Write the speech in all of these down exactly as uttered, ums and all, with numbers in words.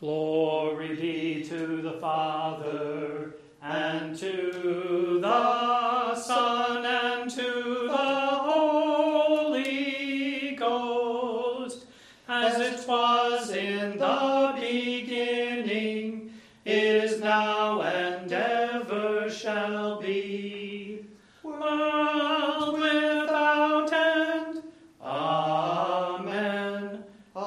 Glory be to the Father, and to the Son, and to the Holy Ghost, as it was in the beginning, is now, and ever shall be, world without end. Amen.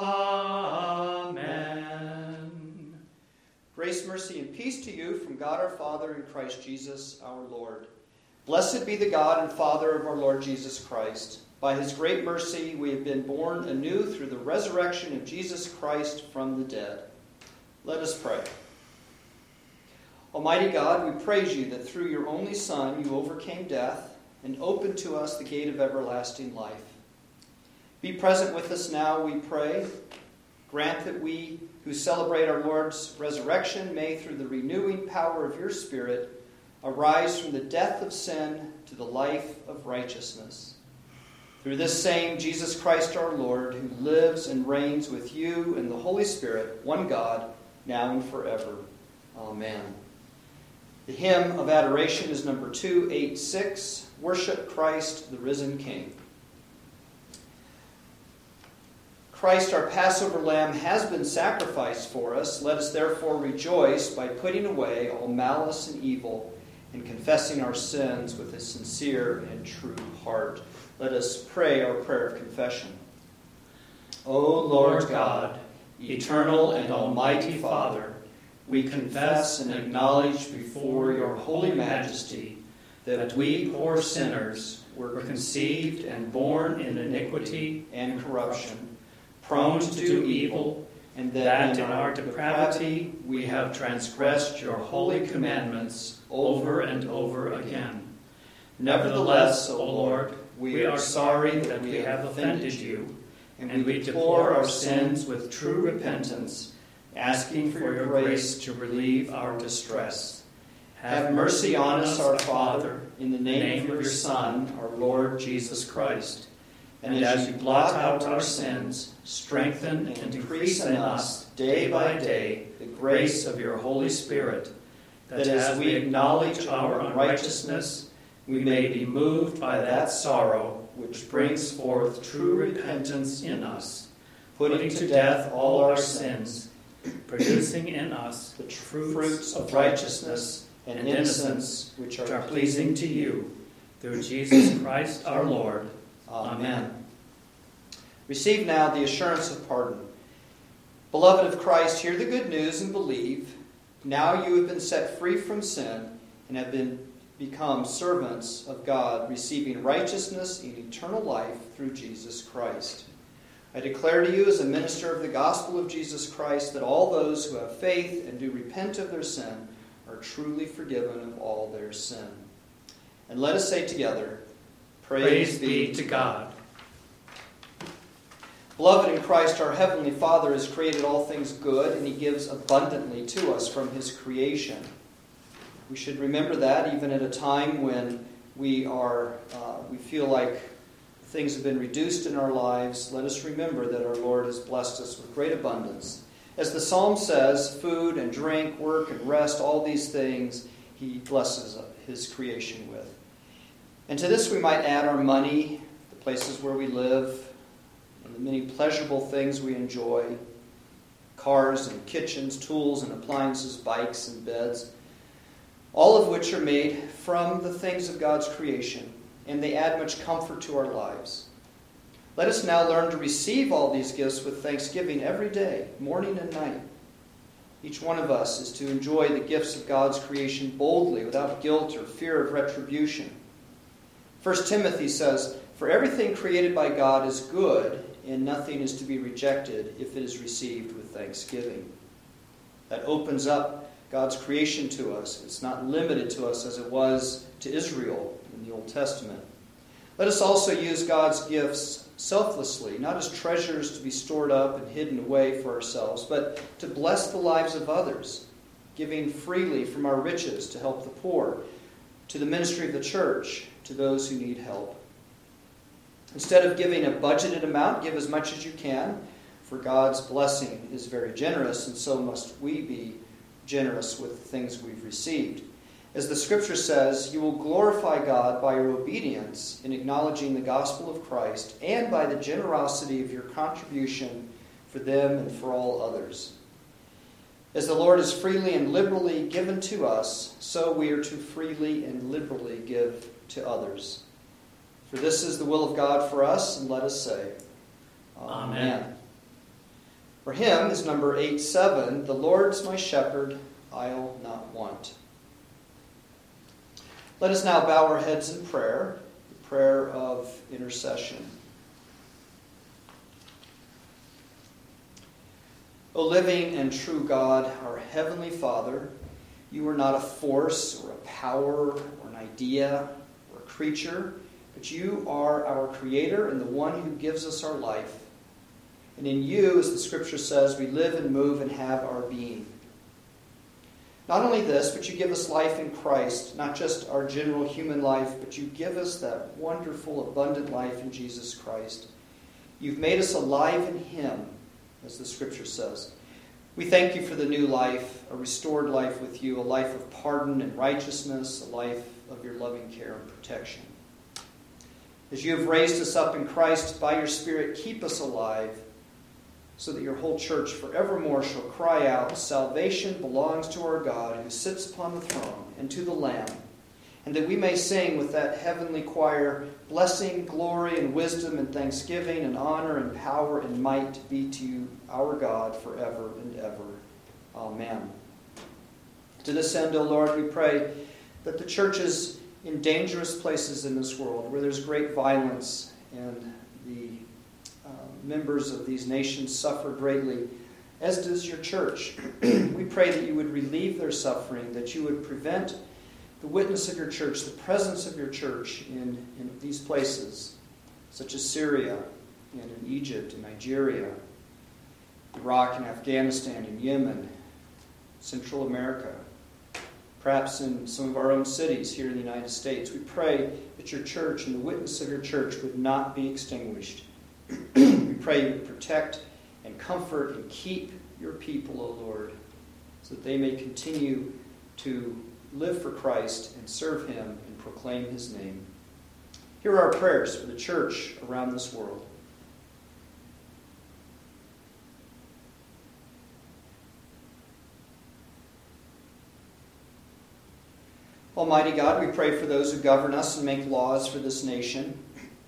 Amen. Grace, mercy, and peace to you from God our Father and Christ Jesus our Lord. Blessed be the God and Father of our Lord Jesus Christ. By his great mercy we have been born anew through the resurrection of Jesus Christ from the dead. Let us pray. Almighty God, we praise you that through your only Son you overcame death and opened to us the gate of everlasting life. Be present with us now, we pray. Grant that we who celebrate our Lord's resurrection may, through the renewing power of your Spirit, arise from the death of sin to the life of righteousness. Through this same Jesus Christ our Lord, who lives and reigns with you and the Holy Spirit, one God, now and forever. Amen. The hymn of adoration is number two eighty-six, Worship Christ, the Risen King. Christ, our Passover lamb, has been sacrificed for us. Let us therefore rejoice by putting away all malice and evil and confessing our sins with a sincere and true heart. Let us pray our prayer of confession. O Lord God, eternal and almighty Father, we confess and acknowledge before your holy majesty that we poor sinners were conceived and born in iniquity and corruption, prone to do evil, and that in our depravity we have transgressed your holy commandments over and over again. Nevertheless, O Lord, we are sorry that we have offended you, and we deplore our sins with true repentance, asking for your grace to relieve our distress. Have mercy on us, our Father, in the name of your Son, our Lord Jesus Christ. And as you blot out our sins, strengthen and increase in us day by day the grace of your Holy Spirit, that as we acknowledge our unrighteousness, we may be moved by that sorrow which brings forth true repentance in us, putting to death all our sins, producing in us the fruits of righteousness and innocence which are pleasing to you, through Jesus Christ our Lord. Amen. Receive now the assurance of pardon. Beloved of Christ, hear the good news and believe. Now you have been set free from sin and have been become servants of God, receiving righteousness and eternal life through Jesus Christ. I declare to you as a minister of the gospel of Jesus Christ that all those who have faith and do repent of their sin are truly forgiven of all their sin. And let us say together, Praise be to God. Beloved in Christ, our Heavenly Father has created all things good, and he gives abundantly to us from his creation. We should remember that even at a time when we are, uh, we feel like things have been reduced in our lives. Let us remember that our Lord has blessed us with great abundance. As the Psalm says, food and drink, work and rest, all these things he blesses his creation with. And to this we might add our money, the places where we live, and the many pleasurable things we enjoy, cars and kitchens, tools and appliances, bikes and beds, all of which are made from the things of God's creation, and they add much comfort to our lives. Let us now learn to receive all these gifts with thanksgiving every day, morning and night. Each one of us is to enjoy the gifts of God's creation boldly, without guilt or fear of retribution. First Timothy says, "For everything created by God is good, and nothing is to be rejected if it is received with thanksgiving." That opens up God's creation to us. It's not limited to us as it was to Israel in the Old Testament. Let us also use God's gifts selflessly, not as treasures to be stored up and hidden away for ourselves, but to bless the lives of others, giving freely from our riches to help the poor, to the ministry of the church, to those who need help. Instead of giving a budgeted amount, give as much as you can. For God's blessing is very generous, and so must we be generous with the things we've received. As the Scripture says, you will glorify God by your obedience in acknowledging the gospel of Christ and by the generosity of your contribution for them and for all others. As the Lord is freely and liberally given to us, so we are to freely and liberally give to others. For this is the will of God for us, and let us say, Amen. Amen. For hymn is number eight seven, The Lord's my shepherd, I'll not want. Let us now bow our heads in prayer, the prayer of intercession. O living and true God, our heavenly Father, you are not a force or a power or an idea or a creature, but you are our Creator and the one who gives us our life. And in you, as the Scripture says, we live and move and have our being. Not only this, but you give us life in Christ, not just our general human life, but you give us that wonderful, abundant life in Jesus Christ. You've made us alive in Him, as the Scripture says. We thank you for the new life, a restored life with you, a life of pardon and righteousness, a life of your loving care and protection. As you have raised us up in Christ by your Spirit, keep us alive, so that your whole church forevermore shall cry out, salvation belongs to our God who sits upon the throne and to the Lamb, and that we may sing with that heavenly choir, blessing, glory, and wisdom, and thanksgiving, and honor, and power, and might be to you, our God, forever and ever. Amen. To this end, O Lord, we pray that the churches in dangerous places in this world, where there's great violence and the members of these nations suffer greatly, as does your church. We pray that you would relieve their suffering, that you would prevent the witness of your church, the presence of your church in, in these places, such as Syria and in Egypt and Nigeria, Iraq and Afghanistan and Yemen, Central America, perhaps in some of our own cities here in the United States. We pray that your church and the witness of your church would not be extinguished. We pray you would protect and comfort and keep your people, O Lord, so that they may continue to live for Christ and serve Him and proclaim His name. Here are our prayers for the church around this world. Almighty God, we pray for those who govern us and make laws for this nation.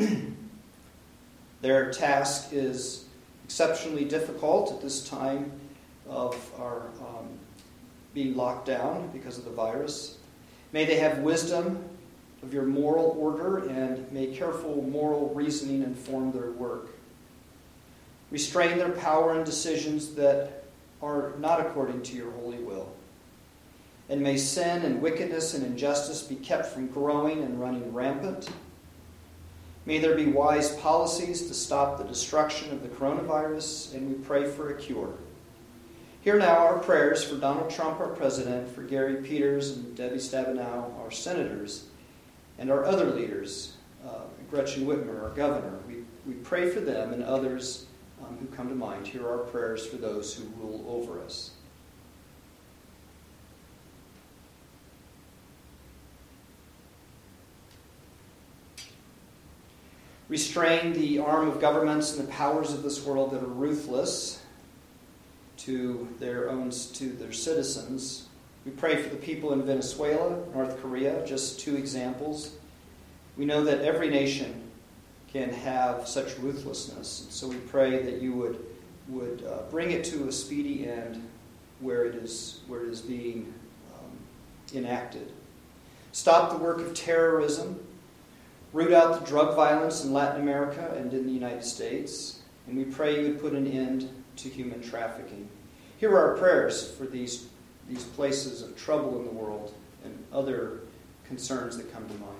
Their task is exceptionally difficult at this time of our um, being locked down because of the virus. May they have wisdom of your moral order, and may careful moral reasoning inform their work. Restrain their power and decisions that are not according to your holy will. And may sin and wickedness and injustice be kept from growing and running rampant. May there be wise policies to stop the destruction of the coronavirus, and we pray for a cure. Hear now our prayers for Donald Trump, our president, for Gary Peters and Debbie Stabenow, our senators, and our other leaders, uh, Gretchen Whitmer, our governor. We, we pray for them and others um, who come to mind. Hear our prayers for those who rule over us. Restrain the arm of governments and the powers of this world that are ruthless to their own to their citizens. We pray for the people in Venezuela, North Korea, just two examples. We know that every nation can have such ruthlessness, and so we pray that you would would uh, bring it to a speedy end where it is where it is being um, enacted. Stop the work of terrorism. Root out the drug violence in Latin America and in the United States. And we pray you would put an end to human trafficking. Here are our prayers for these, these places of trouble in the world and other concerns that come to mind.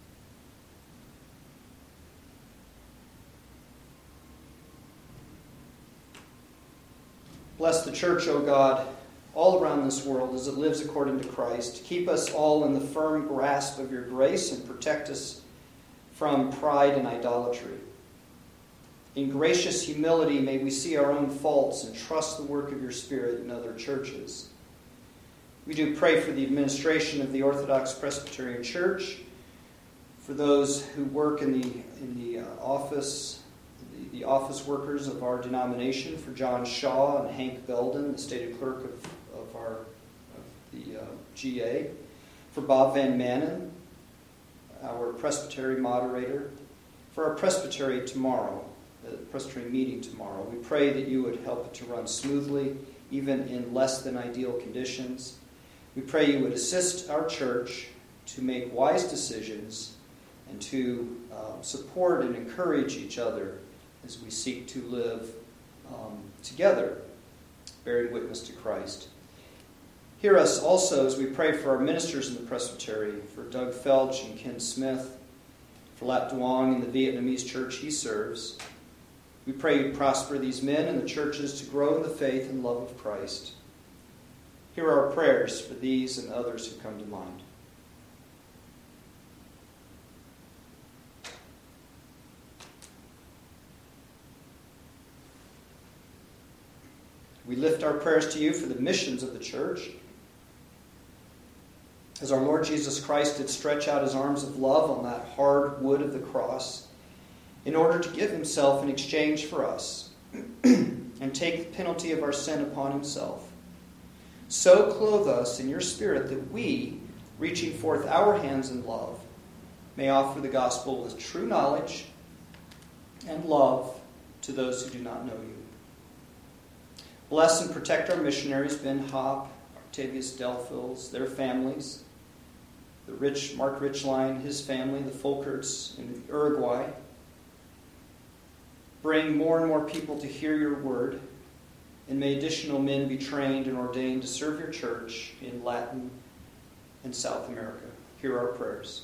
Bless the church, O God, all around this world as it lives according to Christ. Keep us all in the firm grasp of your grace and protect us from pride and idolatry. In gracious humility, may we see our own faults and trust the work of your Spirit in other churches. We do pray for the administration of the Orthodox Presbyterian Church, for those who work in the in the uh, office, the, the office workers of our denomination, for John Shaw and Hank Belden, the stated clerk of, of our of the uh, G A, for Bob Van Manen, our presbytery moderator, for our presbytery tomorrow, the presbytery meeting tomorrow. We pray that you would help it to run smoothly, even in less than ideal conditions. We pray you would assist our church to make wise decisions and to uh, support and encourage each other as we seek to live um, together, bearing witness to Christ. Hear us also as we pray for our ministers in the presbytery, for Doug Felch and Ken Smith, for Lap Duong and the Vietnamese church he serves. We pray you prosper these men and the churches to grow in the faith and love of Christ. Hear our prayers for these and others who come to mind. We lift our prayers to you for the missions of the church. As our Lord Jesus Christ did stretch out his arms of love on that hard wood of the cross in order to give himself in exchange for us and take the penalty of our sin upon himself, so clothe us in your Spirit that we, reaching forth our hands in love, may offer the gospel with true knowledge and love to those who do not know you. Bless and protect our missionaries, Ben Hopp, Octavius Delphils, their families, the rich Mark Richline, his family, the Folkerts in Uruguay. Bring more and more people to hear your word, and may additional men be trained and ordained to serve your church in Latin and South America. Hear our prayers.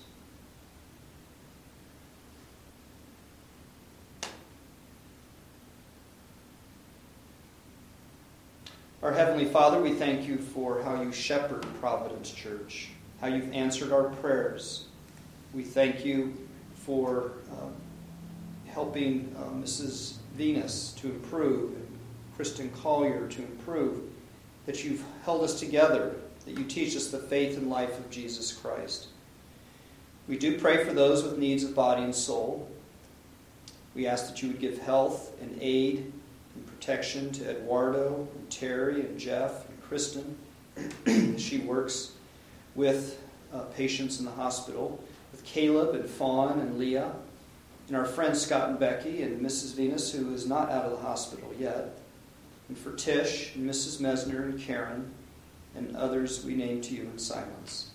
Our Heavenly Father, we thank you for how you shepherd Providence Church, how you've answered our prayers. We thank you for um, helping uh, Missus Venus to improve, and Kristen Collier to improve, that you've held us together, that you teach us the faith and life of Jesus Christ. We do pray for those with needs of body and soul. We ask that you would give health and aid and protection to Eduardo and Terry and Jeff and Kristen. She works with uh, patients in the hospital, with Caleb and Fawn and Leah, and our friends Scott and Becky and Missus Venus, who is not out of the hospital yet, and for Tish and Missus Mesner and Karen and others we name to you in silence.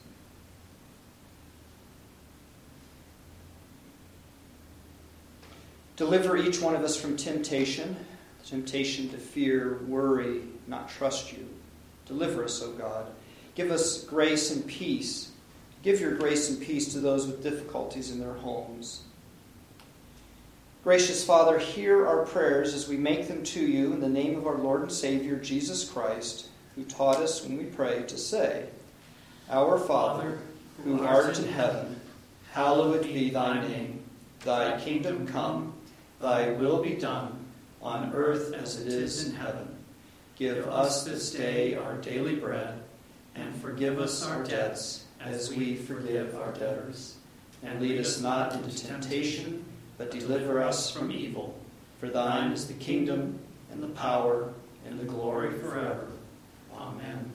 Deliver each one of us from temptation, temptation to fear, worry, not trust you. Deliver us, O God. Give us grace and peace. Give your grace and peace to those with difficulties in their homes. Gracious Father, hear our prayers as we make them to you in the name of our Lord and Savior, Jesus Christ, who taught us when we pray to say, Our Father, who art in heaven, hallowed be thy name. Thy kingdom come, thy will be done, on earth as it is in heaven. Give us this day our daily bread, and forgive us our debts as we forgive our debtors. And lead us not into temptation, but deliver us from evil. For thine is the kingdom, and the power, and the glory forever. Amen.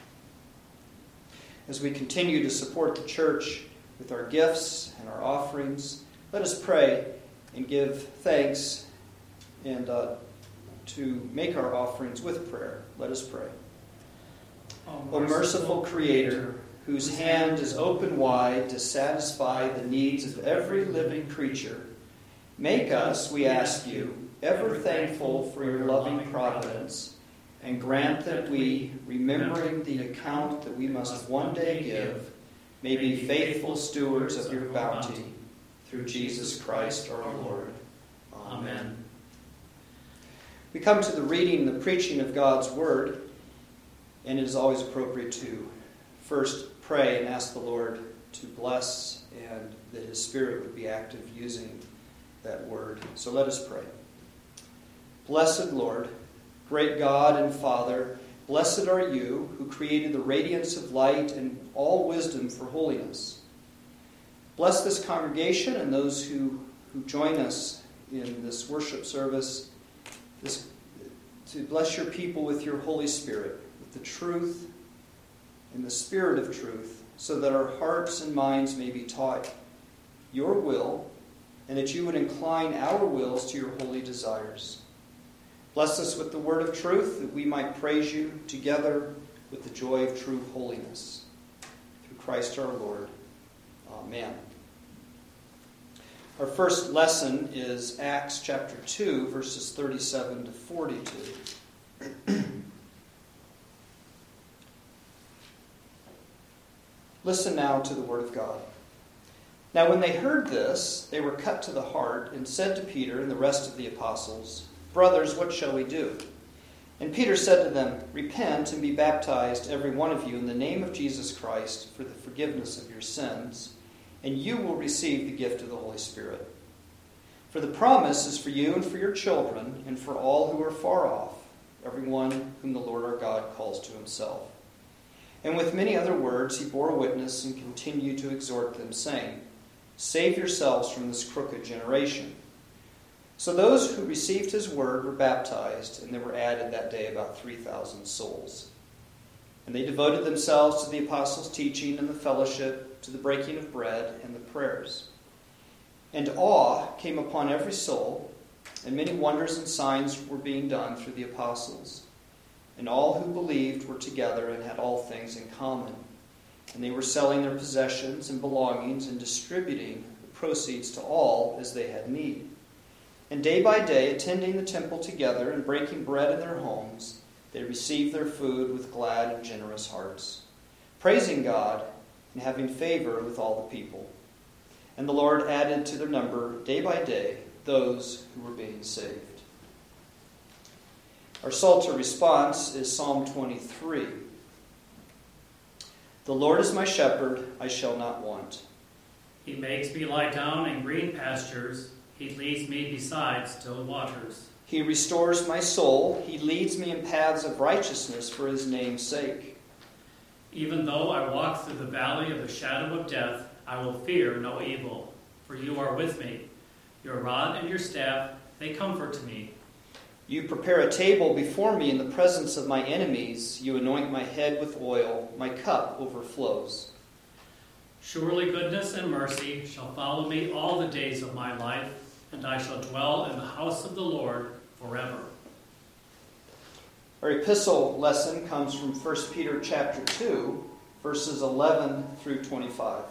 As we continue to support the church with our gifts and our offerings, let us pray and give thanks and uh, to make our offerings with prayer. Let us pray. O merciful Creator, whose hand is open wide to satisfy the needs of every living creature, make us, we ask you, ever thankful for your loving providence, and grant that we, remembering the account that we must one day give, may be faithful stewards of your bounty, through Jesus Christ our Lord. Amen. We come to the reading and the preaching of God's Word, and it is always appropriate to first pray and ask the Lord to bless and that His Spirit would be active using that Word. So let us pray. Blessed Lord, great God and Father, blessed are you who created the radiance of light and all wisdom for holiness. Bless this congregation and those who, who join us in this worship service, this, to bless your people with your Holy Spirit, with the truth and the spirit of truth, so that our hearts and minds may be taught your will, and that you would incline our wills to your holy desires. Bless us with the word of truth, that we might praise you together with the joy of true holiness. Through Christ our Lord. Amen. Our first lesson is Acts chapter two, verses thirty-seven to forty-two. Listen now to the word of God. Now when they heard this, they were cut to the heart and said to Peter and the rest of the apostles, "Brothers, what shall we do?" And Peter said to them, "Repent and be baptized, every one of you, in the name of Jesus Christ for the forgiveness of your sins, and you will receive the gift of the Holy Spirit. For the promise is for you and for your children and for all who are far off, everyone whom the Lord our God calls to himself." And with many other words he bore witness and continued to exhort them, saying, "Save yourselves from this crooked generation." So those who received his word were baptized, and there were added that day about three thousand souls. And they devoted themselves to the apostles' teaching and the fellowship, to the breaking of bread and the prayers. And awe came upon every soul, and many wonders and signs were being done through the apostles. And all who believed were together and had all things in common. And they were selling their possessions and belongings and distributing the proceeds to all as they had need. And day by day, attending the temple together and breaking bread in their homes, they received their food with glad and generous hearts, praising God and having favor with all the people. And the Lord added to their number day by day those who were being saved. Our Psalter response is Psalm twenty-three. The Lord is my shepherd, I shall not want. He makes me lie down in green pastures. He leads me beside still waters. He restores my soul. He leads me in paths of righteousness for his name's sake. Even though I walk through the valley of the shadow of death, I will fear no evil, for you are with me. Your rod and your staff, they comfort me. You prepare a table before me in the presence of my enemies. You anoint my head with oil. My cup overflows. Surely goodness and mercy shall follow me all the days of my life, and I shall dwell in the house of the Lord forever. Our epistle lesson comes from First Peter chapter two, verses eleven through twenty-five.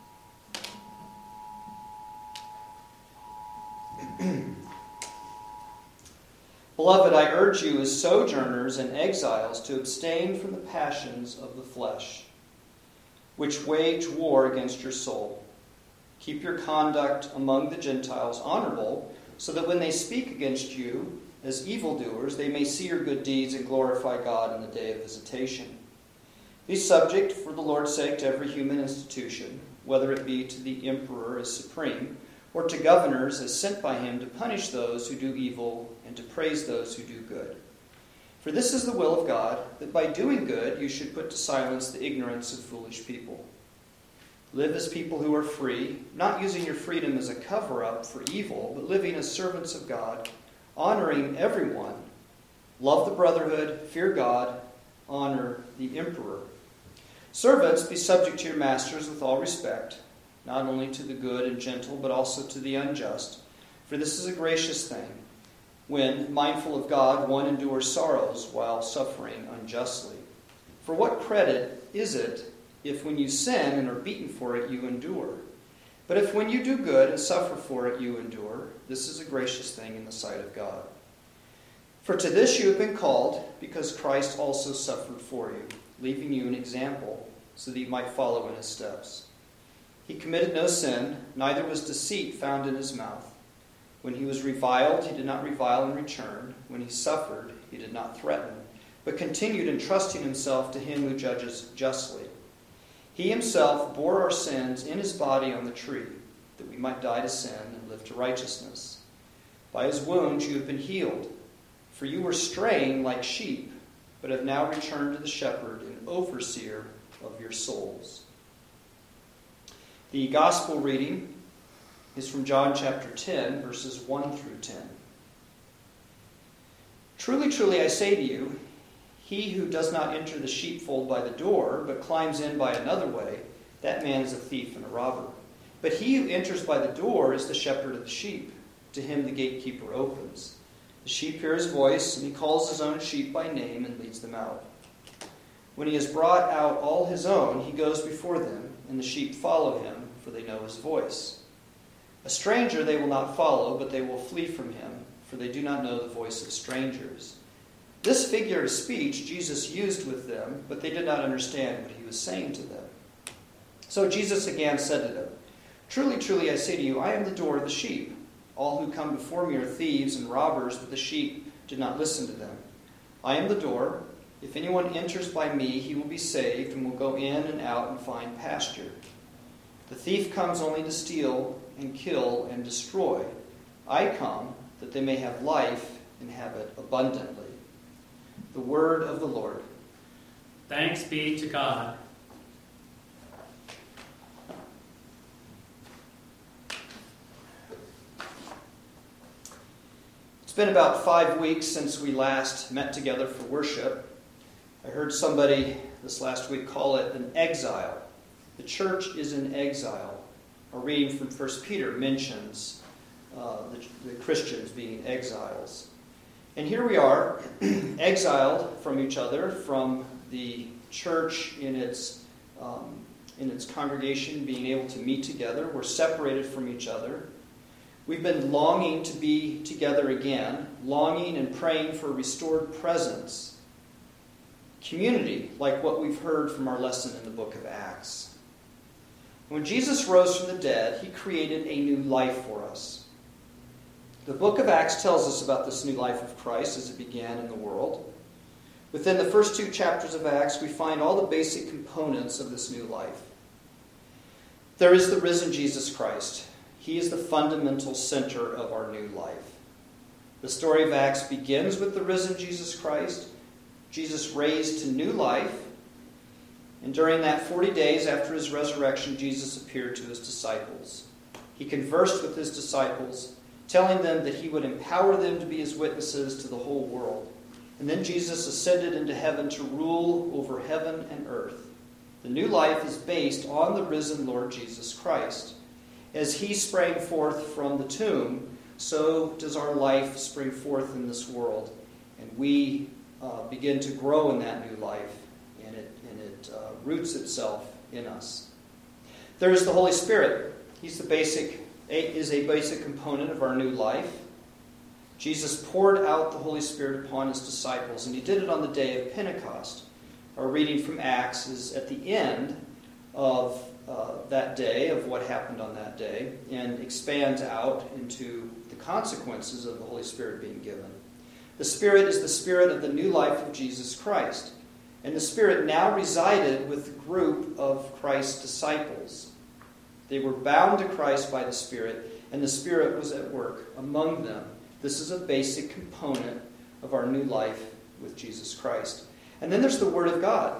Beloved, I urge you as sojourners and exiles to abstain from the passions of the flesh, which wage war against your soul. Keep your conduct among the Gentiles honorable, so that when they speak against you as evildoers, they may see your good deeds and glorify God in the day of visitation. Be subject for the Lord's sake to every human institution, whether it be to the emperor as supreme, or to governors as sent by him to punish those who do evil and to praise those who do good. For this is the will of God, that by doing good you should put to silence the ignorance of foolish people. Live as people who are free, not using your freedom as a cover-up for evil, but living as servants of God, honoring everyone. Love the brotherhood, fear God, honor the emperor. Servants, be subject to your masters with all respect, not only to the good and gentle, but also to the unjust. For this is a gracious thing, when, mindful of God, one endures sorrows while suffering unjustly. For what credit is it if when you sin and are beaten for it, you endure? But if when you do good and suffer for it, you endure, this is a gracious thing in the sight of God. For to this you have been called, because Christ also suffered for you, leaving you an example, so that you might follow in his steps. He committed no sin, neither was deceit found in his mouth. When he was reviled, he did not revile in return. When he suffered, he did not threaten, but continued entrusting himself to him who judges justly. He himself bore our sins in his body on the tree, that we might die to sin and live to righteousness. By his wounds you have been healed. For you were straying like sheep, but have now returned to the shepherd and overseer of your souls." The gospel reading is from John chapter ten, verses one through ten. "Truly, truly, I say to you, he who does not enter the sheepfold by the door, but climbs in by another way, that man is a thief and a robber. But he who enters by the door is the shepherd of the sheep. To him the gatekeeper opens. The sheep hear his voice, and he calls his own sheep by name and leads them out. When he has brought out all his own, he goes before them, and the sheep follow him, for they know his voice. A stranger they will not follow, but they will flee from him, for they do not know the voice of strangers." This figure of speech Jesus used with them, but they did not understand what he was saying to them. So Jesus again said to them, "Truly, truly, I say to you, I am the door of the sheep. All who come before me are thieves and robbers, but the sheep did not listen to them. I am the door. If anyone enters by me, he will be saved and will go in and out and find pasture. The thief comes only to steal and kill and destroy. I come that they may have life and have it abundantly." The word of the Lord. Thanks be to God. It's been about five weeks since we last met together for worship. I heard somebody this last week call it an exile. The church is in exile. A reading from First Peter mentions uh, the, the Christians being exiles. And here we are, exiled from each other, from the church in its um, in its congregation, being able to meet together. We're separated from each other. We've been longing to be together again, longing and praying for restored presence. Community, like what we've heard from our lesson in the book of Acts. When Jesus rose from the dead, he created a new life for us. The book of Acts tells us about this new life of Christ as it began in the world. Within the first two chapters of Acts, we find all the basic components of this new life. There is the risen Jesus Christ. He is the fundamental center of our new life. The story of Acts begins with the risen Jesus Christ. Jesus raised to new life. And during that forty days after his resurrection, Jesus appeared to his disciples. He conversed with his disciples, telling them that he would empower them to be his witnesses to the whole world. And then Jesus ascended into heaven to rule over heaven and earth. The new life is based on the risen Lord Jesus Christ. As he sprang forth from the tomb, so does our life spring forth in this world. And we uh, begin to grow in that new life, and it, and it uh, roots itself in us. There is the Holy Spirit. He's the basic is a basic component of our new life. Jesus poured out the Holy Spirit upon his disciples, and he did it on the day of Pentecost. Our reading from Acts is at the end of uh, that day, of what happened on that day, and expands out into the consequences of the Holy Spirit being given. The Spirit is the Spirit of the new life of Jesus Christ, and the Spirit now resided with the group of Christ's disciples. They were bound to Christ by the Spirit, and the Spirit was at work among them. This is a basic component of our new life with Jesus Christ. And then there's the Word of God.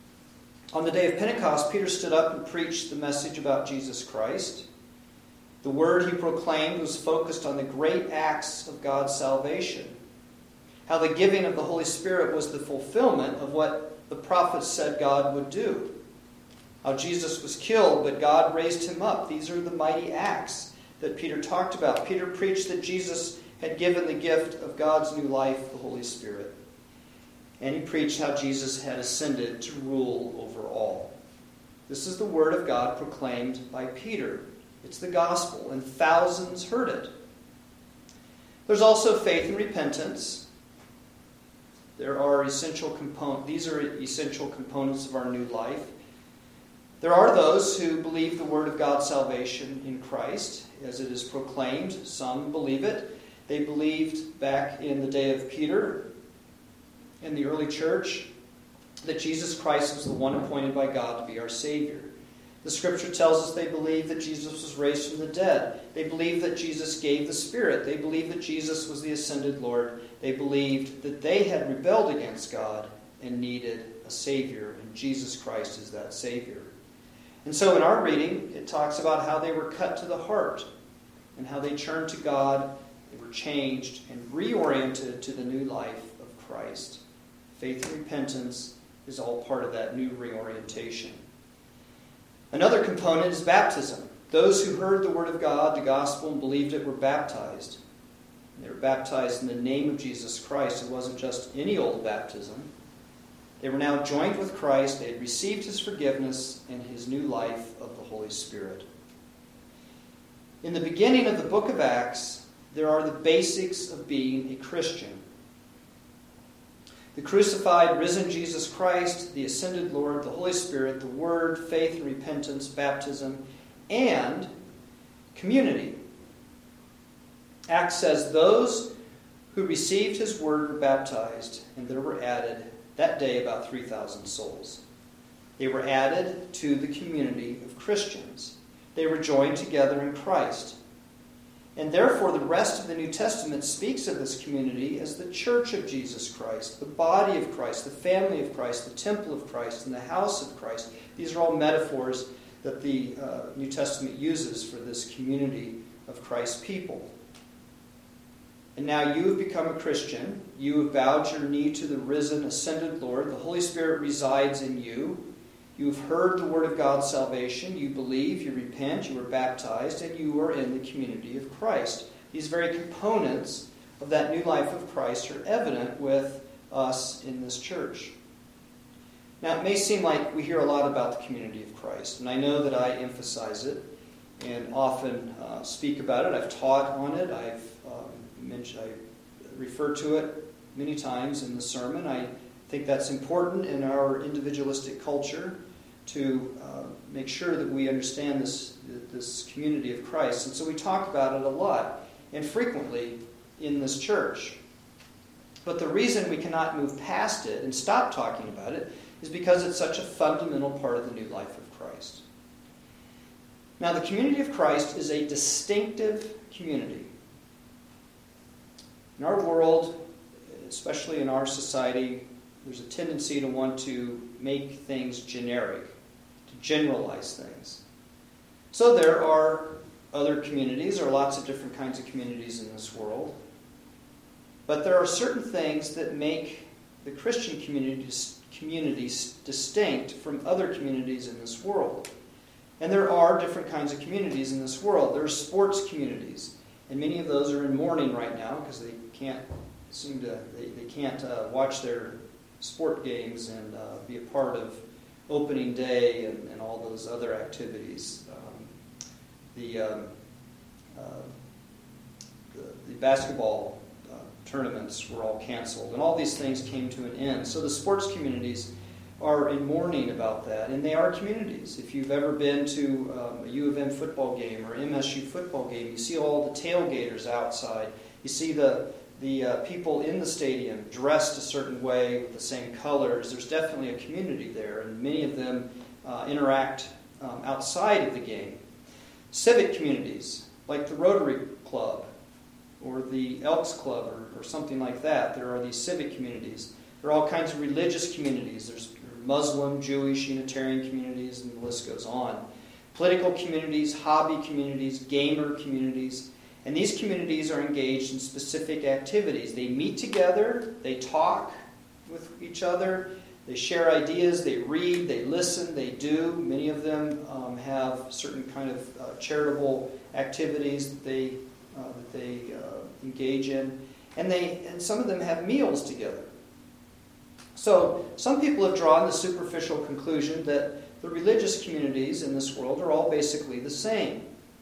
On the day of Pentecost, Peter stood up and preached the message about Jesus Christ. The word he proclaimed was focused on the great acts of God's salvation. How the giving of the Holy Spirit was the fulfillment of what the prophets said God would do. How Jesus was killed, but God raised him up. These are the mighty acts that Peter talked about. Peter preached that Jesus had given the gift of God's new life, the Holy Spirit. And he preached how Jesus had ascended to rule over all. This is the word of God proclaimed by Peter. It's the gospel, and thousands heard it. There's also faith and repentance. There are essential components. These are essential components of our new life. There are those who believe the word of God's salvation in Christ, as it is proclaimed. Some believe it. They believed back in the day of Peter, in the early church, that Jesus Christ was the one appointed by God to be our Savior. The Scripture tells us they believe that Jesus was raised from the dead. They believe that Jesus gave the Spirit. They believe that Jesus was the ascended Lord. They believed that they had rebelled against God and needed a Savior, and Jesus Christ is that Savior. And so in our reading, it talks about how they were cut to the heart and how they turned to God, they were changed and reoriented to the new life of Christ. Faith and repentance is all part of that new reorientation. Another component is baptism. Those who heard the Word of God, the gospel, and believed it were baptized. They were baptized in the name of Jesus Christ. It wasn't just any old baptism. They were now joined with Christ. They had received His forgiveness and His new life of the Holy Spirit. In the beginning of the book of Acts, there are the basics of being a Christian. The crucified, risen Jesus Christ, the ascended Lord, the Holy Spirit, the Word, faith and repentance, baptism, and community. Acts says those who received His Word were baptized, and there were added that day about three thousand souls. They were added to the community of Christians. They were joined together in Christ. And therefore, the rest of the New Testament speaks of this community as the church of Jesus Christ, the body of Christ, the family of Christ, the temple of Christ, and the house of Christ. These are all metaphors that the uh, New Testament uses for this community of Christ's people. And now you have become a Christian. You have bowed your knee to the risen, ascended Lord. The Holy Spirit resides in you. You have heard the word of God's salvation. You believe, you repent, you are baptized, and you are in the community of Christ. These very components of that new life of Christ are evident with us in this church. Now, it may seem like we hear a lot about the community of Christ, and I know that I emphasize it and often uh, speak about it. I've taught on it. I've um, mentioned, I refer to it many times in the sermon. I think that's important in our individualistic culture to uh, make sure that we understand this, this community of Christ. And so we talk about it a lot and frequently in this church. But the reason we cannot move past it and stop talking about it is because it's such a fundamental part of the new life of Christ. Now, the community of Christ is a distinctive community. In our world, especially in our society, there's a tendency to want to make things generic, to generalize things. So there are other communities, there are lots of different kinds of communities in this world. But there are certain things that make the Christian communities, communities distinct from other communities in this world. And there are different kinds of communities in this world. There are sports communities, and many of those are in mourning right now because they can't seem to they, they can't uh, watch their sport games and uh, be a part of opening day and, and all those other activities. Um, the, um, uh, the the basketball uh, tournaments were all canceled, and all these things came to an end. So the sports communities are in mourning about that, and they are communities. If you've ever been to um, a U of M football game or M S U football game, you see all the tailgaters outside. You see the the uh, people in the stadium dressed a certain way with the same colors. There's definitely a community there, and many of them uh, interact um, outside of the game. Civic communities, like the Rotary Club or the Elks Club or, or something like that. There are these civic communities. There are all kinds of religious communities. There's Muslim, Jewish, Unitarian communities, and the list goes on. Political communities, hobby communities, gamer communities. And these communities are engaged in specific activities. They meet together, they talk with each other, they share ideas, they read, they listen, they do. Many of them um, have certain kind of uh, charitable activities that they, uh, that they uh, engage in. And, they, and some of them have meals together. So some people have drawn the superficial conclusion that the religious communities in this world are all basically the same.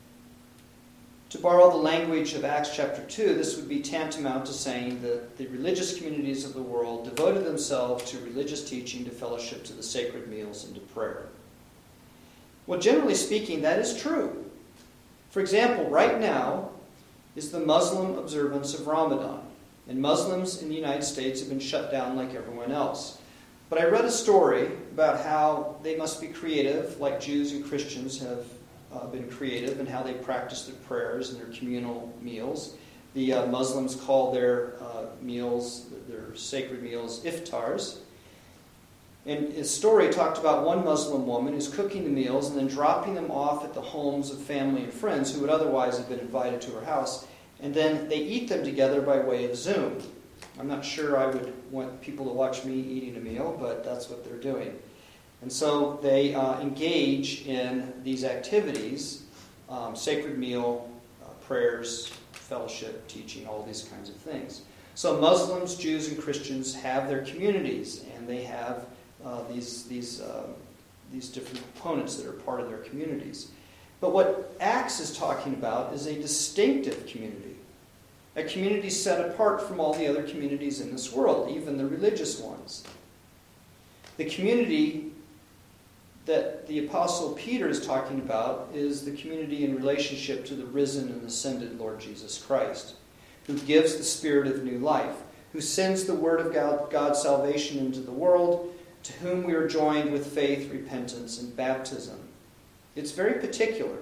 To borrow the language of Acts chapter two, this would be tantamount to saying that the religious communities of the world devoted themselves to religious teaching, to fellowship, to the sacred meals, and to prayer. Well, generally speaking, that is true. For example, right now is the Muslim observance of Ramadan. And Muslims in the United States have been shut down like everyone else. But I read a story about how they must be creative, like Jews and Christians have uh, been creative, and how they practice their prayers and their communal meals. The uh, Muslims call their uh, meals, their sacred meals, iftars. And his story talked about one Muslim woman who's cooking the meals and then dropping them off at the homes of family and friends who would otherwise have been invited to her house. And then they eat them together by way of Zoom. I'm not sure I would want people to watch me eating a meal, but that's what they're doing. And so they uh, engage in these activities, um, sacred meal, uh, prayers, fellowship, teaching, all these kinds of things. So Muslims, Jews, and Christians have their communities, and they have uh, these, these, uh, these different components that are part of their communities. But what Acts is talking about is a distinctive community. A community set apart from all the other communities in this world, even the religious ones. The community that the Apostle Peter is talking about is the community in relationship to the risen and ascended Lord Jesus Christ, who gives the Spirit of new life, who sends the Word of God, God's salvation into the world, to whom we are joined with faith, repentance, and baptism. It's very particular.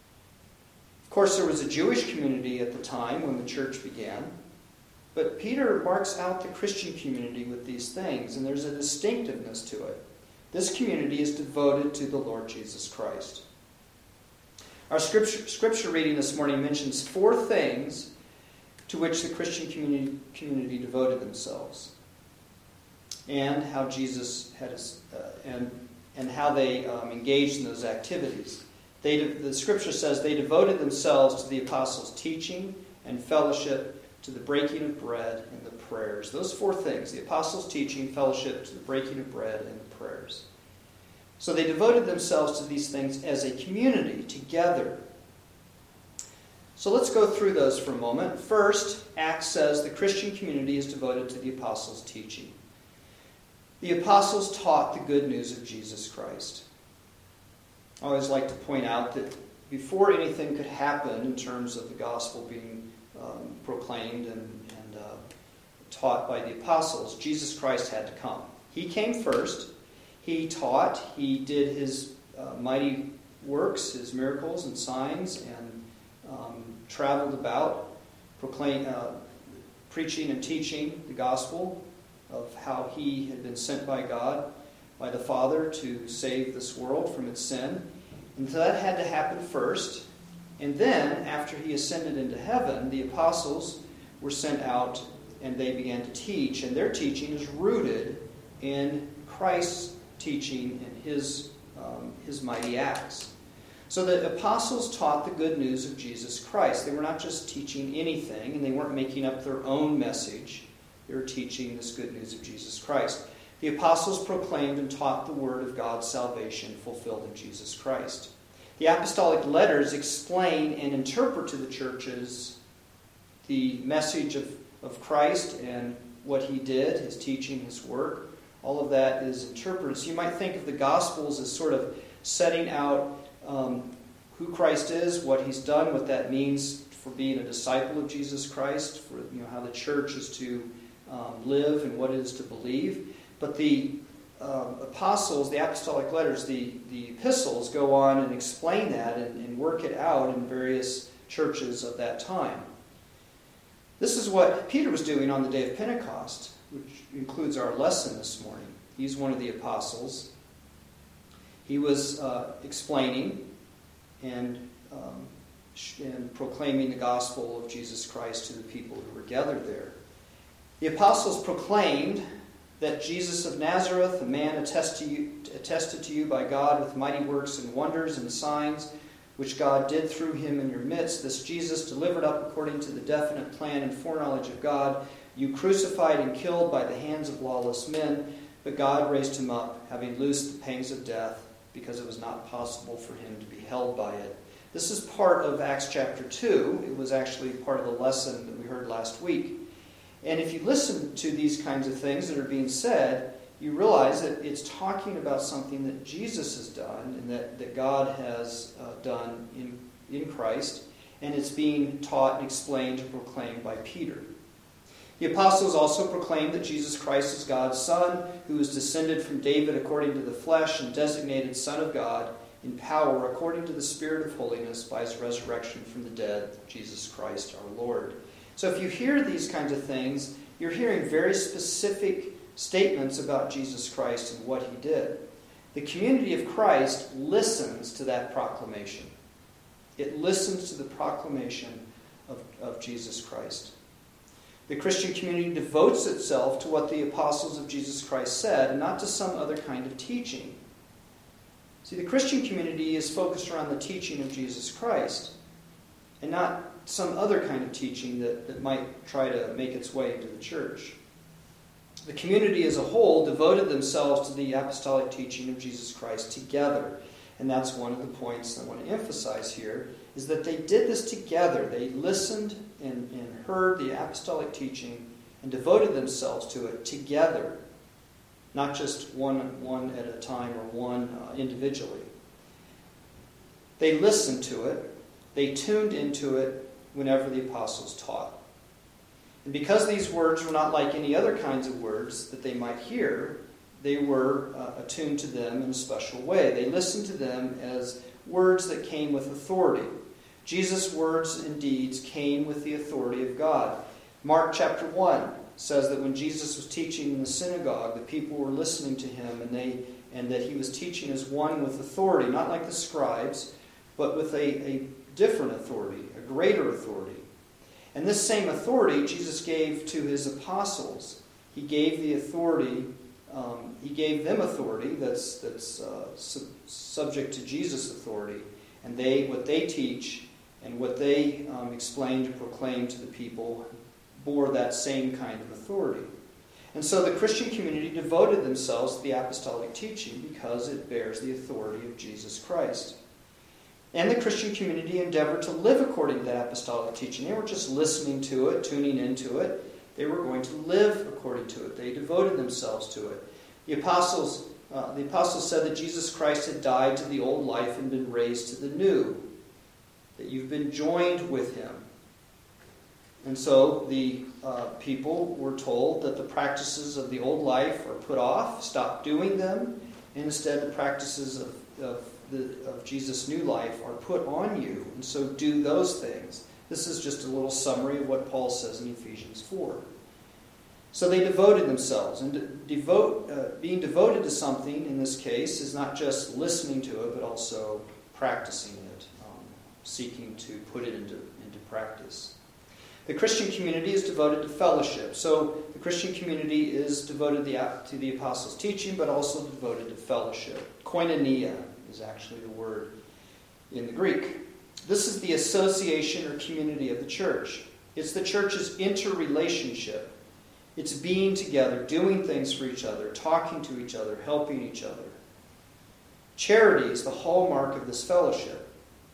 Of course, there was a Jewish community at the time when the church began, but Peter marks out the Christian community with these things, and there's a distinctiveness to it. This community is devoted to the Lord Jesus Christ. Our scripture, scripture reading this morning mentions four things to which the Christian community, community devoted themselves, and how Jesus had, uh, and and how they um, engaged in those activities. They, the scripture says they devoted themselves to the apostles' teaching and fellowship, to the breaking of bread and the prayers. Those four things, the apostles' teaching, fellowship, to the breaking of bread and the prayers. So they devoted themselves to these things as a community, together. So let's go through those for a moment. First, Acts says the Christian community is devoted to the apostles' teaching. The apostles taught the good news of Jesus Christ. I always like to point out that before anything could happen in terms of the gospel being um, proclaimed and, and uh, taught by the apostles, Jesus Christ had to come. He came first. He taught. He did his uh, mighty works, his miracles and signs, and um, traveled about proclaim, uh, preaching and teaching the gospel of how he had been sent by God, by the Father, to save this world from its sin. And so that had to happen first. And then, after he ascended into heaven, the apostles were sent out and they began to teach. And their teaching is rooted in Christ's teaching and his, um, his mighty acts. So the apostles taught the good news of Jesus Christ. They were not just teaching anything, and they weren't making up their own message. They were teaching this good news of Jesus Christ. The apostles proclaimed and taught the word of God's salvation fulfilled in Jesus Christ. The apostolic letters explain and interpret to the churches the message of, of Christ and what he did, his teaching, his work. All of that is interpreted. So you might think of the Gospels as sort of setting out um, who Christ is, what he's done, what that means for being a disciple of Jesus Christ, for you know how the church is to um, live and what it is to believe. But the um, apostles, the apostolic letters, the, the epistles go on and explain that and, and work it out in various churches of that time. This is what Peter was doing on the day of Pentecost, which includes our lesson this morning. He's one of the apostles. He was uh, explaining and, um, and proclaiming the gospel of Jesus Christ to the people who were gathered there. The apostles proclaimed that Jesus of Nazareth, a man attested to you, attested to you by God with mighty works and wonders and signs, which God did through him in your midst, this Jesus delivered up according to the definite plan and foreknowledge of God, you crucified and killed by the hands of lawless men, but God raised him up, having loosed the pangs of death, because it was not possible for him to be held by it. This is part of Acts chapter two. It was actually part of the lesson that we heard last week. And if you listen to these kinds of things that are being said, you realize that it's talking about something that Jesus has done and that, that God has uh, done in, in Christ, and it's being taught and explained and proclaimed by Peter. The apostles also proclaimed that Jesus Christ is God's Son, who is descended from David according to the flesh and designated Son of God in power according to the Spirit of holiness by his resurrection from the dead, Jesus Christ our Lord. So if you hear these kinds of things, you're hearing very specific statements about Jesus Christ and what he did. The community of Christ listens to that proclamation. It listens to the proclamation of, of Jesus Christ. The Christian community devotes itself to what the apostles of Jesus Christ said, and not to some other kind of teaching. See, the Christian community is focused around the teaching of Jesus Christ, and not some other kind of teaching that, that might try to make its way into the church. The community as a whole devoted themselves to the apostolic teaching of Jesus Christ together. And that's one of the points I want to emphasize here, is that they did this together. They listened and, and heard the apostolic teaching and devoted themselves to it together, not just one, one at a time or one uh, individually. They listened to it. They tuned into it whenever the apostles taught. And because these words were not like any other kinds of words that they might hear, they were uh, attuned to them in a special way. They listened to them as words that came with authority. Jesus' words and deeds came with the authority of God. Mark chapter one says that when Jesus was teaching in the synagogue, the people were listening to him, and they and that he was teaching as one with authority, not like the scribes, but with a, a different authority, a greater authority. And this same authority Jesus gave to his apostles. He gave the authority, um, he gave them authority that's that's uh, su- subject to Jesus' authority. And they, what they teach and what they um, explain to proclaim to the people bore that same kind of authority. And so the Christian community devoted themselves to the apostolic teaching because it bears the authority of Jesus Christ. And the Christian community endeavored to live according to that apostolic teaching. They weren't just listening to it, tuning into it. They were going to live according to it. They devoted themselves to it. The apostles, uh, the apostles said that Jesus Christ had died to the old life and been raised to the new. That you've been joined with him. And so the uh, people were told that the practices of the old life are put off, stop doing them, and instead the practices of, of, the, of Jesus' new life are put on you. And so do those things. This is just a little summary of what Paul says in Ephesians four. So they devoted themselves. And de- devote, uh, being devoted to something, in this case, is not just listening to it, but also practicing it, um, seeking to put it into, into practice. The Christian community is devoted to fellowship. So the Christian community is devoted to the apostles' teaching, but also devoted to fellowship. Koinonia is actually the word in the Greek. This is the association or community of the church. It's the church's interrelationship. It's being together, doing things for each other, talking to each other, helping each other. Charity is the hallmark of this fellowship.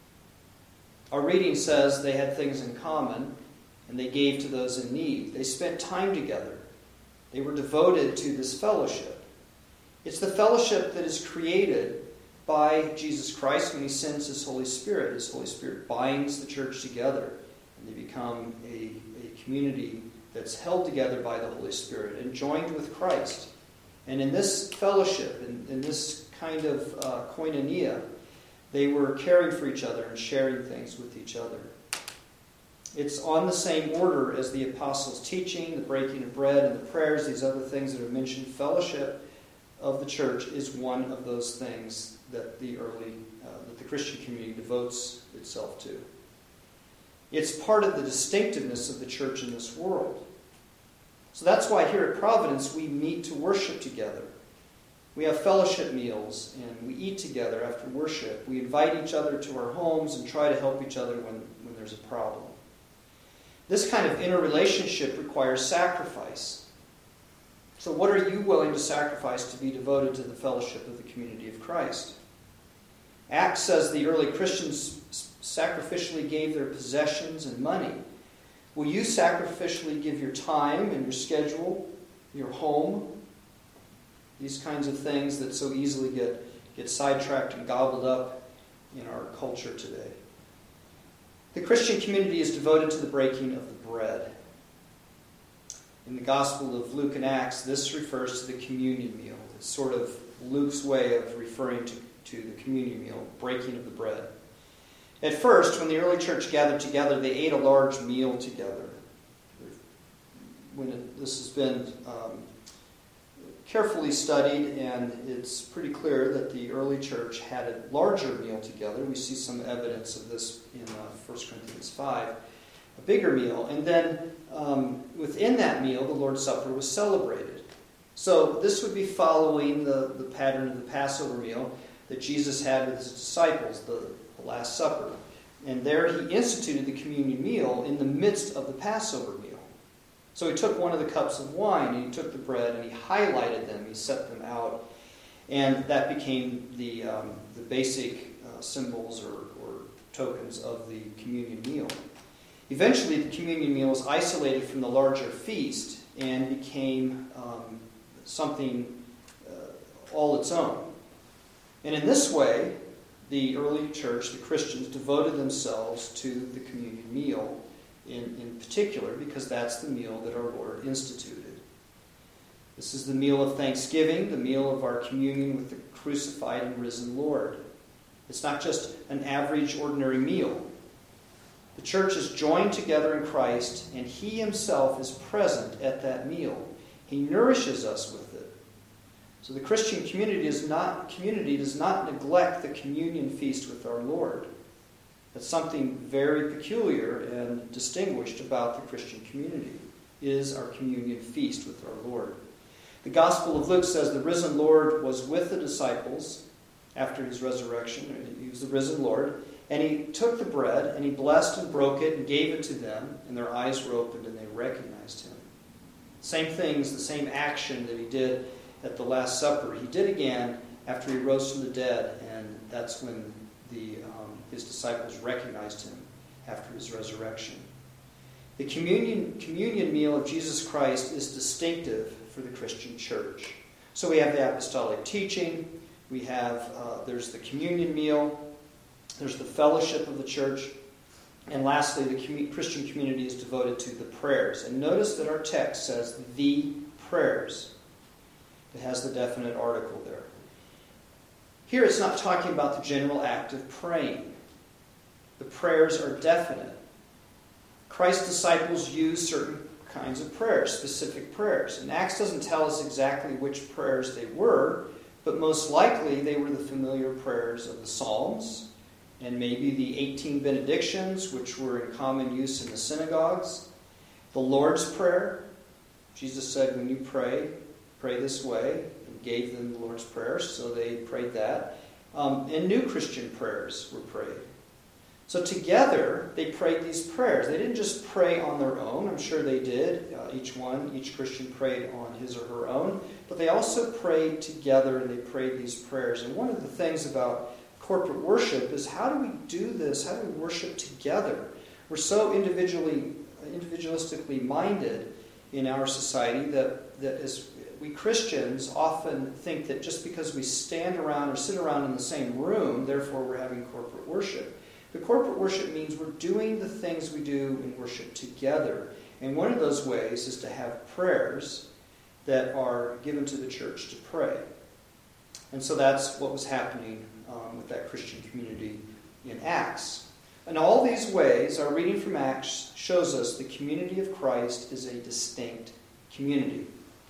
Our reading says they had things in common, and they gave to those in need. They spent time together. They were devoted to this fellowship. It's the fellowship that is created by Jesus Christ when he sends his Holy Spirit. His Holy Spirit binds the church together, and they become a, a community that's held together by the Holy Spirit and joined with Christ. And in this fellowship, in, in this kind of uh, koinonia, they were caring for each other and sharing things with each other. It's on the same order as the apostles' teaching, the breaking of bread, and the prayers, these other things that are mentioned. Fellowship of the church is one of those things that the early, uh, that the Christian community devotes itself to. It's part of the distinctiveness of the church in this world. So that's why here at Providence we meet to worship together. We have fellowship meals and we eat together after worship. We invite each other to our homes and try to help each other when, when there's a problem. This kind of interrelationship requires sacrifice. So what are you willing to sacrifice to be devoted to the fellowship of the community of Christ? Acts says the early Christians sacrificially gave their possessions and money. Will you sacrificially give your time and your schedule, your home? These kinds of things that so easily get, get sidetracked and gobbled up in our culture today. The Christian community is devoted to the breaking of the bread. In the Gospel of Luke and Acts, this refers to the communion meal. It's sort of Luke's way of referring to, to the communion meal, breaking of the bread. At first, when the early church gathered together, they ate a large meal together. When it, this has been um, carefully studied, and it's pretty clear that the early church had a larger meal together. We see some evidence of this in uh, First Corinthians five. A bigger meal. And then um, within that meal, the Lord's Supper was celebrated. So this would be following the, the pattern of the Passover meal that Jesus had with his disciples, the, the Last Supper. And there he instituted the communion meal in the midst of the Passover meal. So he took one of the cups of wine, and he took the bread, and he highlighted them, he set them out. And that became the, um, the basic uh, symbols or, or tokens of the communion meal. Eventually, the communion meal was isolated from the larger feast and became um, something uh, all its own. And in this way, the early church, the Christians, devoted themselves to the communion meal in, in particular, because that's the meal that our Lord instituted. This is the meal of thanksgiving, the meal of our communion with the crucified and risen Lord. It's not just an average, ordinary meal. The church is joined together in Christ, and he himself is present at that meal. He nourishes us with it. So the Christian community is not community does not neglect the communion feast with our Lord. That's something very peculiar and distinguished about the Christian community, is our communion feast with our Lord. The Gospel of Luke says the risen Lord was with the disciples after his resurrection. He was the risen Lord. And he took the bread, and he blessed and broke it, and gave it to them, and their eyes were opened, and they recognized him. Same things, the same action that he did at the Last Supper, he did again after he rose from the dead, and that's when the um, his disciples recognized him after his resurrection. The communion, communion meal of Jesus Christ is distinctive for the Christian church. So we have the apostolic teaching, we have, uh, there's the communion meal, there's the fellowship of the church, and lastly, the commu- Christian community is devoted to the prayers. And notice that our text says the prayers. It has the definite article there. Here it's not talking about the general act of praying. The prayers are definite. Christ's disciples used certain kinds of prayers, specific prayers. And Acts doesn't tell us exactly which prayers they were, but most likely they were the familiar prayers of the Psalms, and maybe the eighteen benedictions, which were in common use in the synagogues. The Lord's Prayer. Jesus said, when you pray, pray this way, and gave them the Lord's Prayer, so they prayed that. Um, and new Christian prayers were prayed. So together, they prayed these prayers. They didn't just pray on their own. I'm sure they did. Uh, each one, each Christian prayed on his or her own. But they also prayed together, and they prayed these prayers. And one of the things about corporate worship is, how do we do this? How do we worship together? We're so individually, individualistically minded in our society that, that as we Christians often think that just because we stand around or sit around in the same room, therefore we're having corporate worship. The corporate worship means we're doing the things we do in worship together. And one of those ways is to have prayers that are given to the church to pray. And so that's what was happening um, with that Christian community in Acts. In all these ways, our reading from Acts shows us the community of Christ is a distinct community.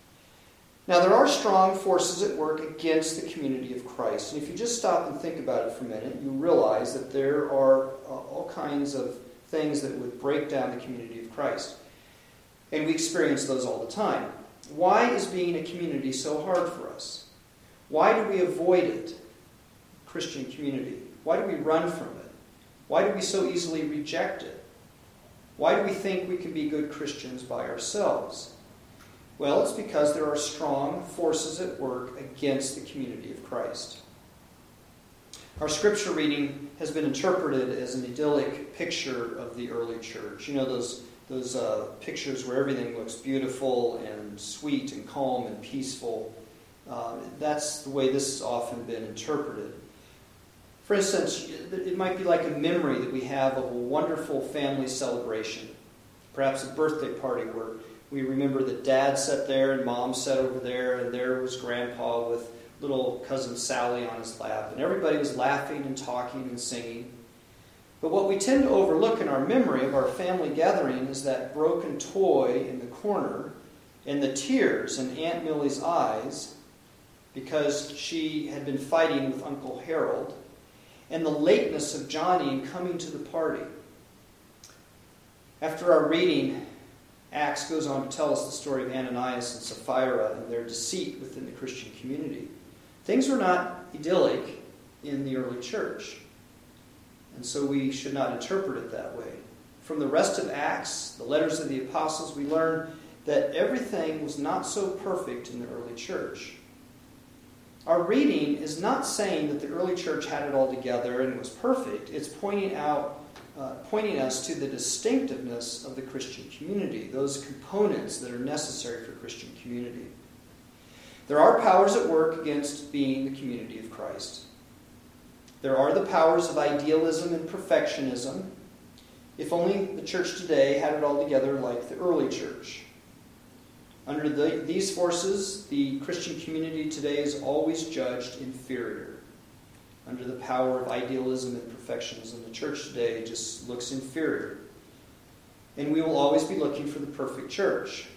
Now, there are strong forces at work against the community of Christ. And if you just stop and think about it for a minute, you realize that there are uh, all kinds of things that would break down the community of Christ. And we experience those all the time. Why is being a community so hard for us? Why do we avoid it, Christian community? Why do we run from it? Why do we so easily reject it? Why do we think we can be good Christians by ourselves? Well, it's because there are strong forces at work against the community of Christ. Our scripture reading has been interpreted as an idyllic picture of the early church. You know, those, those uh, pictures where everything looks beautiful and sweet and calm and peaceful. Uh, that's the way this has often been interpreted. For instance, it might be like a memory that we have of a wonderful family celebration. Perhaps a birthday party where We remember that Dad sat there and Mom sat over there, and there was Grandpa with little cousin Sally on his lap, and everybody was laughing and talking and singing. But what we tend to overlook in our memory of our family gathering is that broken toy in the corner and the tears in Aunt Millie's eyes because she had been fighting with Uncle Harold, and the lateness of Johnny in coming to the party. After our reading, Acts goes on to tell us the story of Ananias and Sapphira and their deceit within the Christian community. Things were not idyllic in the early church, and so we should not interpret it that way. From the rest of Acts, the letters of the apostles, we learn that everything was not so perfect in the early church. Our reading is not saying that the early church had it all together and it was perfect. It's pointing out, uh, pointing us to the distinctiveness of the Christian community, those components that are necessary for Christian community. There are powers at work against being the community of Christ. There are the powers of idealism and perfectionism. If only the church today had it all together like the early church. Under the, these forces, the Christian community today is always judged inferior. Under the power of idealism and perfectionism, the church today just looks inferior. And we will always be looking for the perfect church.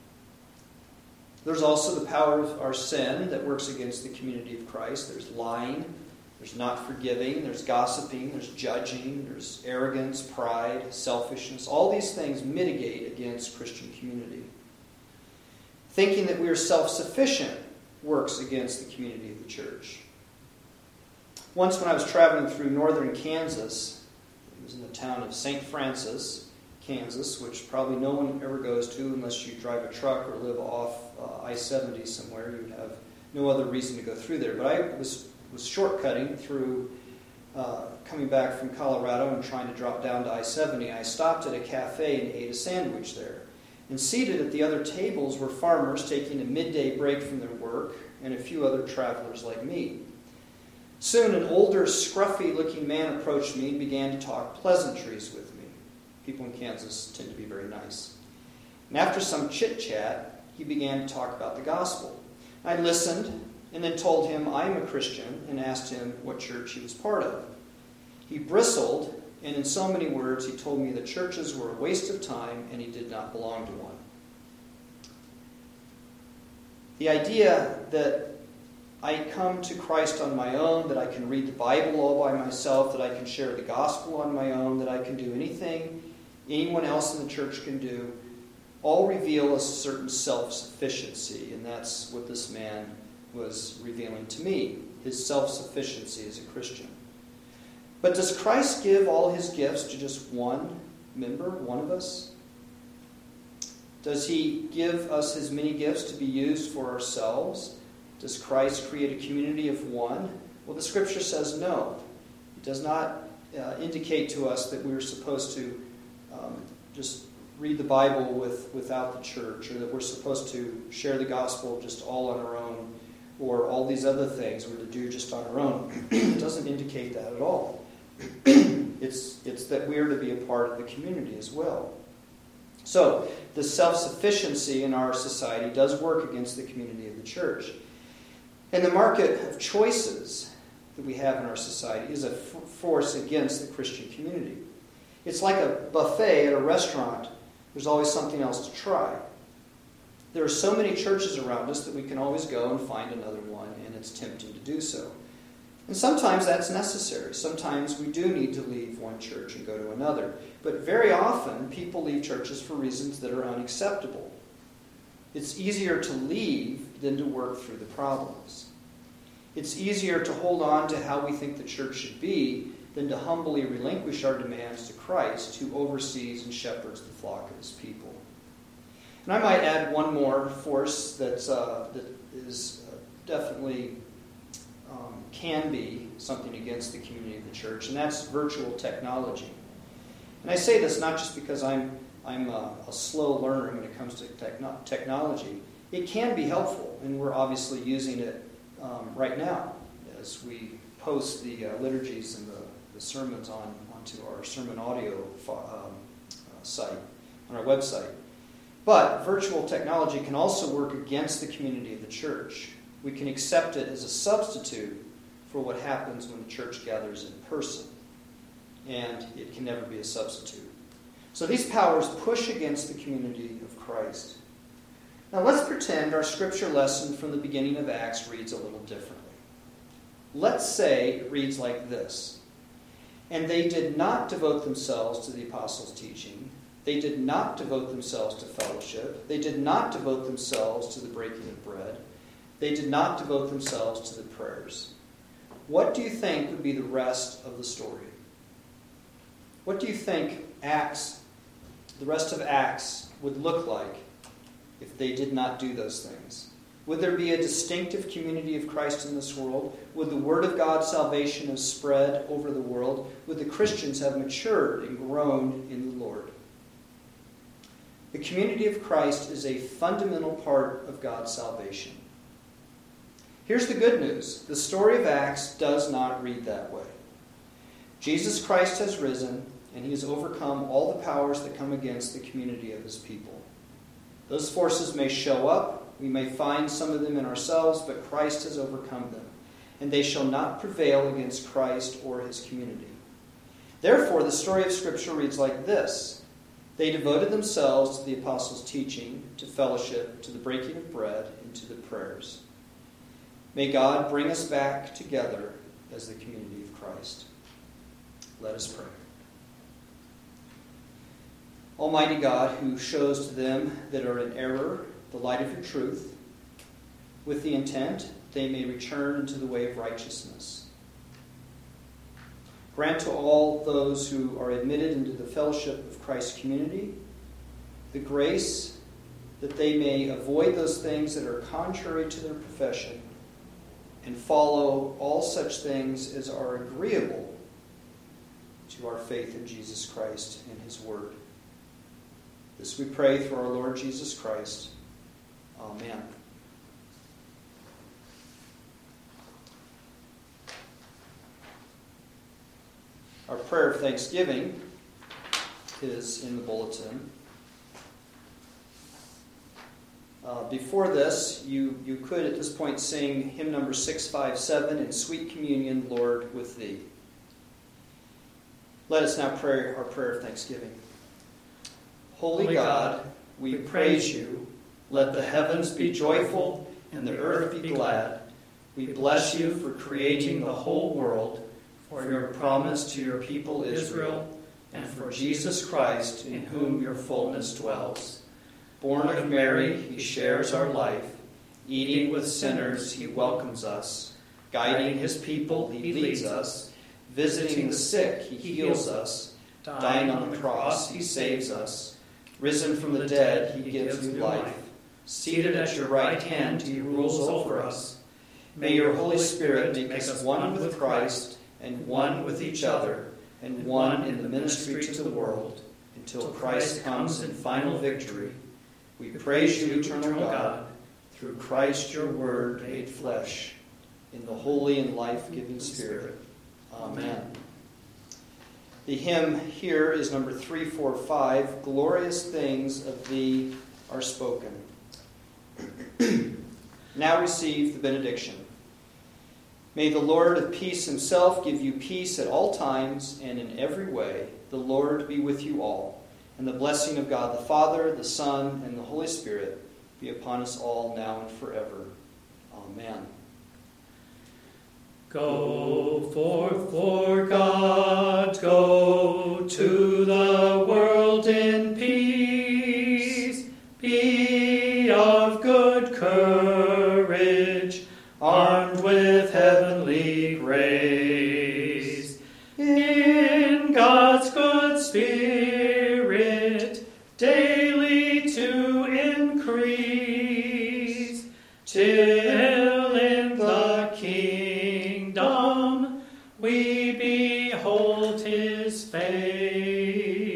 There's also the power of our sin that works against the community of Christ. There's lying, there's not forgiving, there's gossiping, there's judging, there's arrogance, pride, selfishness. All these things mitigate against Christian community. Thinking that we are self-sufficient works against the community of the church. Once when I was traveling through northern Kansas, it was in the town of Saint Francis, Kansas, which probably no one ever goes to unless you drive a truck or live off uh, I seventy somewhere. You would have no other reason to go through there. But I was, was shortcutting through, uh, coming back from Colorado and trying to drop down to I seventy. I stopped at a cafe and ate a sandwich there. And seated at the other tables were farmers taking a midday break from their work and a few other travelers like me. Soon an older, scruffy-looking man approached me and began to talk pleasantries with me. People in Kansas tend to be very nice. And after some chit-chat, he began to talk about the gospel. I listened and then told him I'm a Christian and asked him what church he was part of. He bristled, and in so many words, he told me that churches were a waste of time and he did not belong to one. The idea that I come to Christ on my own, that I can read the Bible all by myself, that I can share the gospel on my own, that I can do anything anyone else in the church can do, all reveal a certain self-sufficiency, and that's what this man was revealing to me, his self-sufficiency as a Christian. But does Christ give all his gifts to just one member, one of us? Does he give us his many gifts to be used for ourselves? Does Christ create a community of one? Well, the Scripture says no. It does not uh, indicate to us that we're supposed to um, just read the Bible with, without the church, or that we're supposed to share the gospel just all on our own, or all these other things we're to do just on our own. It doesn't indicate that at all. it's, it's that we're to be a part of the community as well. So, the self-sufficiency in our society does work against the community of the church. And the market of choices that we have in our society is a f- force against the Christian community. It's like a buffet at a restaurant. There's always something else to try. There are so many churches around us that we can always go and find another one, and it's tempting to do so. And sometimes that's necessary. Sometimes we do need to leave one church and go to another. But very often, people leave churches for reasons that are unacceptable. It's easier to leave than to work through the problems. It's easier to hold on to how we think the church should be than to humbly relinquish our demands to Christ, who oversees and shepherds the flock of his people. And I might add one more force that's, uh, that is uh, definitely um, can be something against the community of the church, and that's virtual technology. And I say this not just because I'm I'm a, a slow learner when it comes to techno- technology. It can be helpful, and we're obviously using it um, right now as we post the uh, liturgies and the, the sermons on onto our sermon audio fo- um, uh, site, on our website. But virtual technology can also work against the community of the church. We can accept it as a substitute for what happens when the church gathers in person. And it can never be a substitute. So these powers push against the community of Christ. Now let's pretend our scripture lesson from the beginning of Acts reads a little differently. Let's say it reads like this. And they did not devote themselves to the apostles' teaching. They did not devote themselves to fellowship. They did not devote themselves to the breaking of bread. They did not devote themselves to the prayers. What do you think would be the rest of the story? What do you think Acts, the rest of Acts, would look like if they did not do those things? Would there be a distinctive community of Christ in this world? Would the Word of God's salvation have spread over the world? Would the Christians have matured and grown in the Lord? The community of Christ is a fundamental part of God's salvation. Here's the good news. The story of Acts does not read that way. Jesus Christ has risen, and he has overcome all the powers that come against the community of his people. Those forces may show up. We may find some of them in ourselves, but Christ has overcome them, and they shall not prevail against Christ or his community. Therefore, the story of Scripture reads like this. They devoted themselves to the apostles' teaching, to fellowship, to the breaking of bread, and to the prayers. May God bring us back together as the community of Christ. Let us pray. Almighty God, who shows to them that are in error the light of your truth, with the intent they may return into the way of righteousness. Grant to all those who are admitted into the fellowship of Christ's community the grace that they may avoid those things that are contrary to their profession and follow all such things as are agreeable to our faith in Jesus Christ and his word. This we pray through our Lord Jesus Christ. Amen. Our prayer of thanksgiving is in the bulletin. Uh, before this, you, you could at this point sing hymn number six five seven, in sweet communion, Lord, with thee. Let us now pray our prayer of thanksgiving. Holy, Holy God, God, we praise you. Let the heavens be joyful and the earth be glad. We bless you for creating the whole world, for your promise to your people Israel, and for Jesus Christ, in whom your fullness dwells. Born of Mary, he shares our life. Eating with sinners, he welcomes us. Guiding his people, he leads us. Visiting the sick, he heals us. Dying on the cross, he saves us. Risen from the dead, he gives new life. Seated at your right hand, he rules over us. May your Holy Spirit make us one with Christ, and one with each other, and one in the ministry to the world, until Christ comes in final victory. We praise you, eternal God, through Christ your word made flesh, in the holy and life-giving Spirit. Amen. The hymn here is number three forty-five, Glorious Things of Thee Are Spoken. Now receive the benediction. May the Lord of peace himself give you peace at all times and in every way. The Lord be with you all. And the blessing of God the Father, the Son, and the Holy Spirit be upon us all now and forever. Amen. Go forth for God, go to the world in peace. Be of good courage, armed with heavenly grace. In God's good Spirit, daily to increase, till in the kingdom we behold his face.